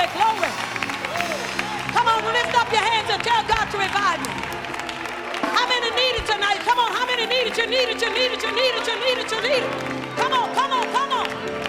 glory. Come on, lift up your hands and tell God to revive you. How many need it tonight? Come on, how many need it? You need it, you need it, you need it, you need it, you need it. Come on, come on, come on.